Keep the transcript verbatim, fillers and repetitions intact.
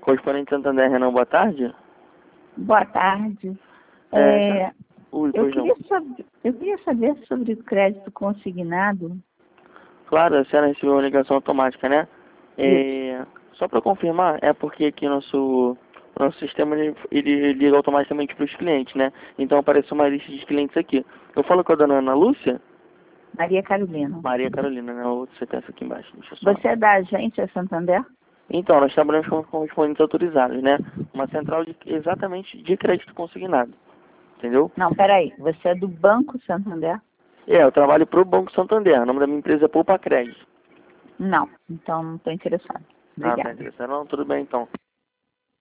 Correspondente Santander, Renan, boa tarde. Boa tarde. É, É, Ui, eu, pois não. queria saber, eu queria saber sobre o crédito consignado. Claro, a senhora recebeu uma ligação automática, né? Isso. É, só para confirmar, é porque aqui nosso nosso sistema ele, ele liga automaticamente para os clientes, né? Então apareceu uma lista de clientes aqui. Eu falo com a dona Ana Lúcia? Maria Carolina. Maria Carolina, né? O C T F aqui embaixo. Deixa eu só... Você é da agência Santander? Então, nós trabalhamos com correspondentes autorizados, né? Uma central de, exatamente de crédito consignado. Entendeu? Não, peraí. Você é do Banco Santander? É, eu trabalho para o Banco Santander. O nome da minha empresa é Poupa Crédito. Não. Então não estou interessado. Ah, tá Obrigada. interessado? Não, tudo bem então.